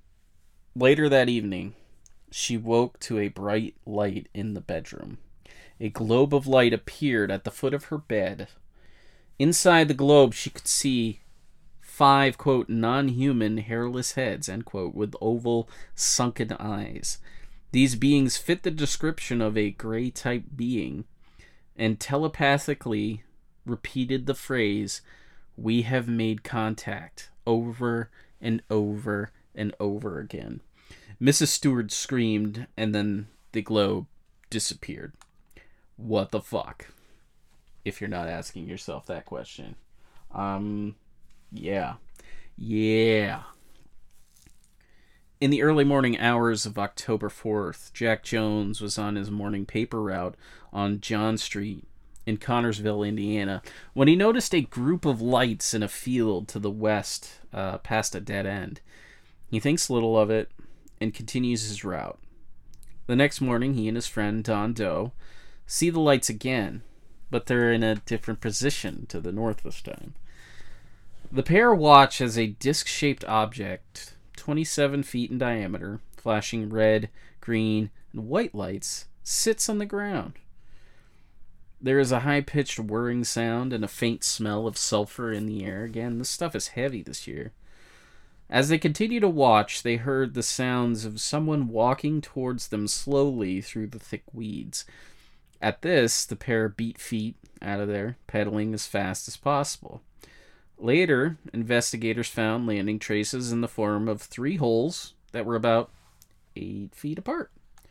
Later that evening, she woke to a bright light in the bedroom. A globe of light appeared at the foot of her bed. Inside the globe, she could see five, quote, non-human hairless heads, end quote, with oval, sunken eyes. These beings fit the description of a gray-type being, and telepathically repeated the phrase, "We have made contact," over and over and over again. Missus Stewart screamed, and then the globe disappeared. What the fuck? If you're not asking yourself that question. Um, yeah. Yeah. In the early morning hours of October fourth, Jack Jones was on his morning paper route on John Street in Connorsville, Indiana, when he noticed a group of lights in a field to the west, uh, past a dead end. He thinks little of it and continues his route. The next morning, he and his friend, Don Doe, see the lights again, but they're in a different position to the north this time. The pair watch as a disc-shaped object, twenty-seven feet in diameter, flashing red, green, and white lights, sits on the ground. There is a high-pitched whirring sound and a faint smell of sulfur in the air. Again, this stuff is heavy this year. As they continue to watch, they heard the sounds of someone walking towards them slowly through the thick weeds. At this, the pair beat feet out of there, pedaling as fast as possible. Later, investigators found landing traces in the form of three holes that were about eight feet apart.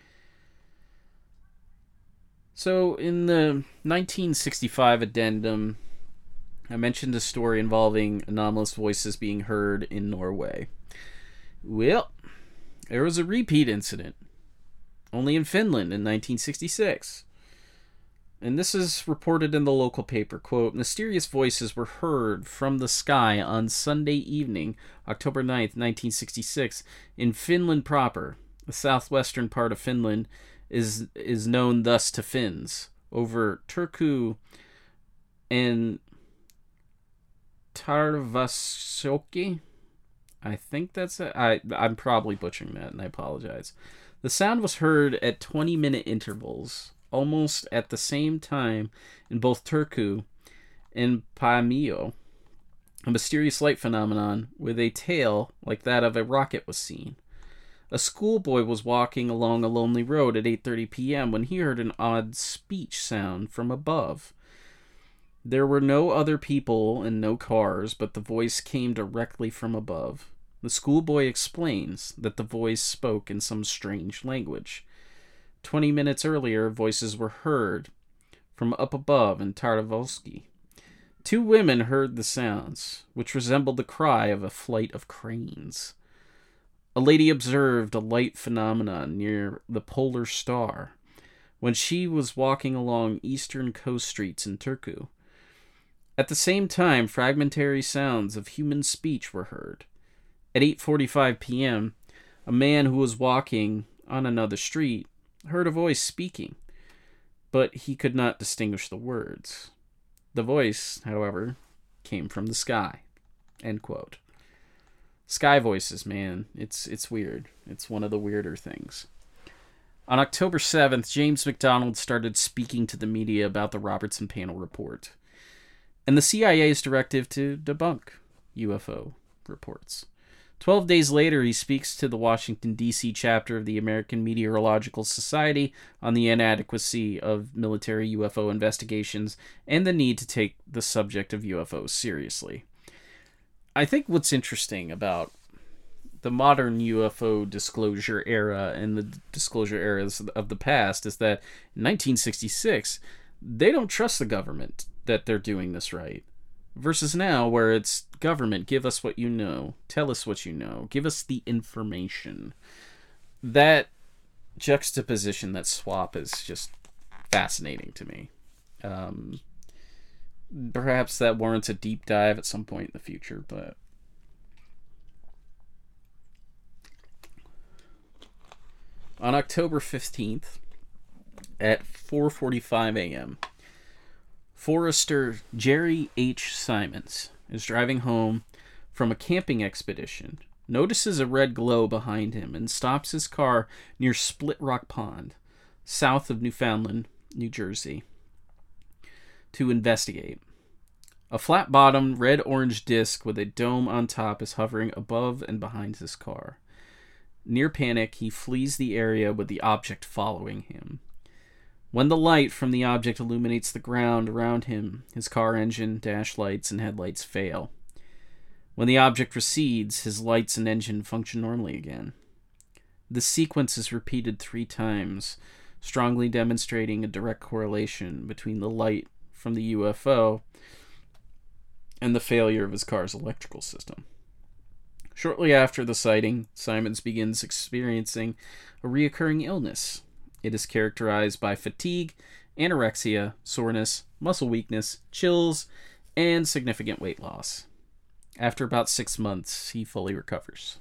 So, in the nineteen sixty-five addendum, I mentioned a story involving anomalous voices being heard in Norway. Well, there was a repeat incident, only in Finland in nineteen sixty-six. And this is reported in the local paper. Quote, mysterious voices were heard from the sky on Sunday evening, October ninth, nineteen sixty-six, in Finland proper. The southwestern part of Finland is is known thus to Finns. Over Turku and Tarvasoki. I think that's it. I, I'm probably butchering that, and I apologize. The sound was heard at twenty-minute intervals, almost at the same time in both Turku and Paimio. A mysterious light phenomenon with a tail like that of a rocket was seen. A schoolboy was walking along a lonely road at eight thirty p.m. when he heard an odd speech sound from above. There were no other people and no cars, but the voice came directly from above. The schoolboy explains that the voice spoke in some strange language. Twenty minutes earlier, voices were heard from up above in Tarvalski. Two women heard the sounds, which resembled the cry of a flight of cranes. A lady observed a light phenomenon near the Polar Star when she was walking along eastern coast streets in Turku. At the same time, fragmentary sounds of human speech were heard. At eight forty-five p.m., a man who was walking on another street heard a voice speaking, but he could not distinguish the words. The voice, however, came from the sky. End quote. Sky voices, man. It's it's weird. It's one of the weirder things. On October seventh, James McDonald started speaking to the media about the Robertson Panel report and the C I A's directive to debunk U F O reports. Twelve days later, he speaks to the Washington, D C chapter of the American Meteorological Society on the inadequacy of military U F O investigations and the need to take the subject of U F Os seriously. I think what's interesting about the modern U F O disclosure era and the disclosure eras of the past is that in nineteen sixty-six, they don't trust the government that they're doing this right. Versus now, where it's government, give us what you know. Tell us what you know. Give us the information. That juxtaposition, that swap is just fascinating to me. Um, perhaps that warrants a deep dive at some point in the future, but... On October fifteenth, at four forty-five a.m., Forester Jerry H. Simons is driving home from a camping expedition, notices a red glow behind him, and stops his car near Split Rock Pond, south of Newfoundland, New Jersey, to investigate. A flat-bottomed, red-orange disc with a dome on top is hovering above and behind his car. Near panic, he flees the area with the object following him. When the light from the object illuminates the ground around him, his car engine, dash lights, and headlights fail. When the object recedes, his lights and engine function normally again. This sequence is repeated three times, strongly demonstrating a direct correlation between the light from the U F O and the failure of his car's electrical system. Shortly after the sighting, Simons begins experiencing a reoccurring illness. It is characterized by fatigue, anorexia, soreness, muscle weakness, chills, and significant weight loss. After about six months, he fully recovers.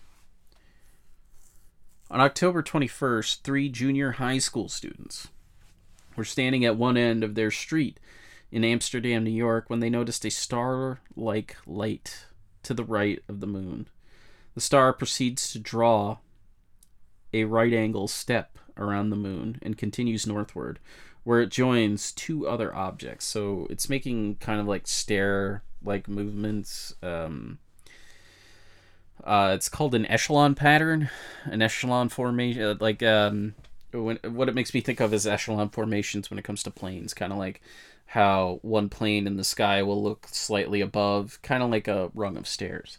On October twenty-first, three junior high school students were standing at one end of their street in Amsterdam, New York, when they noticed a star-like light to the right of the moon. The star proceeds to draw a right-angle step around the moon and continues northward, where it joins two other objects. So it's making kind of like stare-like movements. Um, uh, it's called an echelon pattern, an echelon formation. Like um, when, what it makes me think of is echelon formations when it comes to planes, kind of like how one plane in the sky will look slightly above, kind of like a rung of stairs.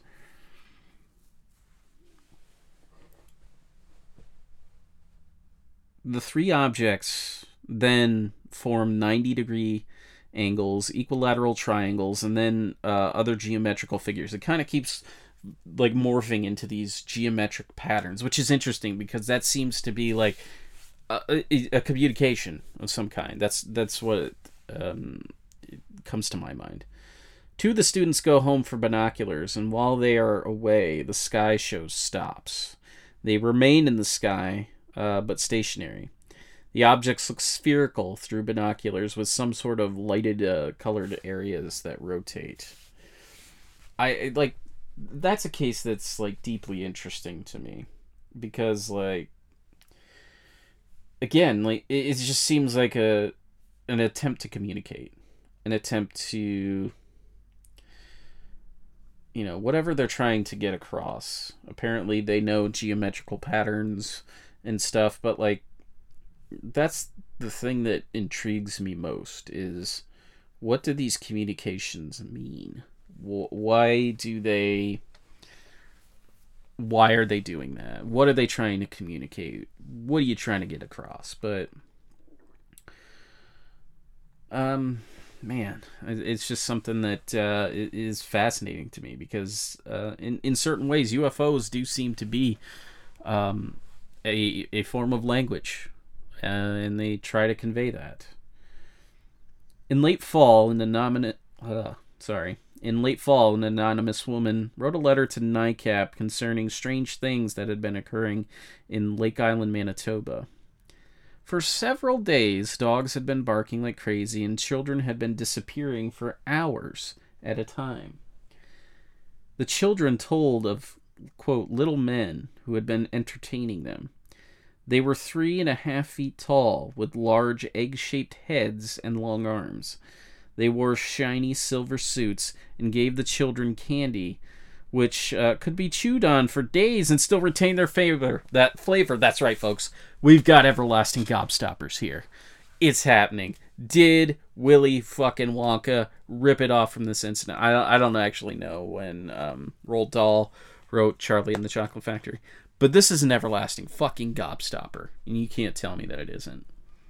The three objects then form ninety degree angles, equilateral triangles, and then uh, other geometrical figures. It kind of keeps like morphing into these geometric patterns, which is interesting because that seems to be like a, a, a communication of some kind. That's that's what it, um, it comes to my mind. Two of the students go home for binoculars, and while they are away, the sky show stops. They remain in the sky, uh, but stationary. The objects look spherical through binoculars with some sort of lighted, uh, colored areas that rotate. I like that's a case that's like deeply interesting to me because, like, again, like it, it just seems like a an attempt to communicate, an attempt to, you know, whatever they're trying to get across. Apparently, they know geometrical patterns and stuff, but like, that's the thing that intrigues me most is what do these communications mean? Why do they, why are they doing that? What are they trying to communicate? What are you trying to get across? But, um, man, it's just something that uh, is fascinating to me because uh, in, in certain ways, U F Os do seem to be um, a, a form of language. Uh, and they try to convey that. In late fall, an anonymous, uh, sorry, in late fall, an anonymous woman wrote a letter to NICAP concerning strange things that had been occurring in Lake Island, Manitoba. For several days, dogs had been barking like crazy, and children had been disappearing for hours at a time. The children told of, quote, little men who had been entertaining them. They were three and a half feet tall, with large egg-shaped heads and long arms. They wore shiny silver suits and gave the children candy, which uh, could be chewed on for days and still retain their flavor. That flavor, that's right, folks. We've got everlasting gobstoppers here. It's happening. Did Willy fucking Wonka rip it off from this incident? I, I don't actually know when um, Roald Dahl wrote Charlie and the Chocolate Factory. But this is an everlasting fucking gobstopper, and you can't tell me that it isn't.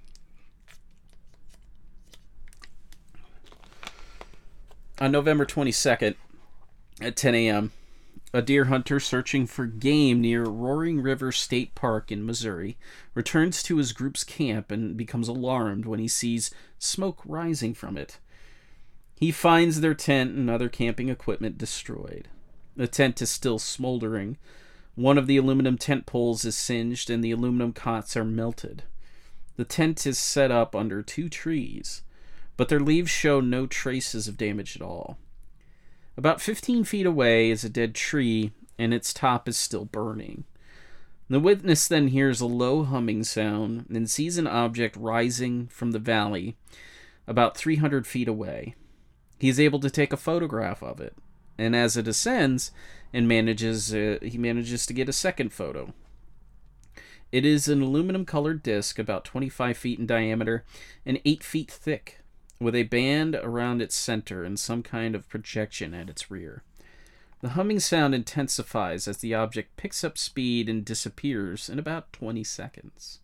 On November twenty-second, at ten a.m., a deer hunter searching for game near Roaring River State Park in Missouri returns to his group's camp and becomes alarmed when he sees smoke rising from it. He finds their tent and other camping equipment destroyed. The tent is still smoldering. One of the aluminum tent poles is singed and the aluminum cots are melted. The tent is set up under two trees, but their leaves show no traces of damage at all. About fifteen feet away is a dead tree, and its top is still burning. The witness then hears a low humming sound and sees an object rising from the valley about three hundred feet away. He is able to take a photograph of it, and as it ascends, and manages uh, he manages to get a second photo. It is an aluminum-colored disc about twenty-five feet in diameter and eight feet thick, with a band around its center and some kind of projection at its rear. The humming sound intensifies as the object picks up speed and disappears in about twenty seconds.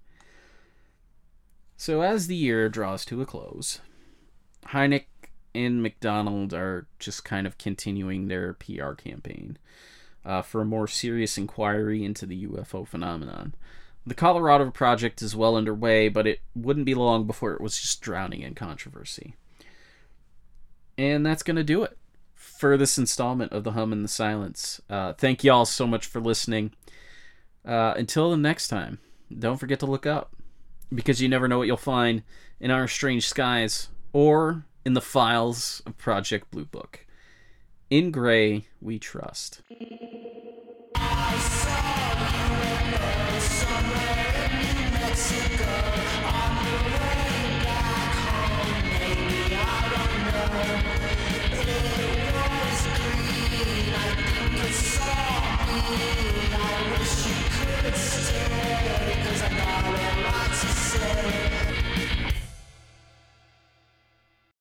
So as the year draws to a close, Hynek and McDonald are just kind of continuing their P R campaign uh, for a more serious inquiry into the U F O phenomenon. The Colorado project is well underway, but it wouldn't be long before it was just drowning in controversy. And that's going to do it for this installment of The Hum in the Silence. Uh, thank y'all so much for listening. Uh, until the next time, don't forget to look up, because you never know what you'll find in our strange skies or in the files of Project Blue Book. In Gray, we trust. I saw you somewhere in New Mexico.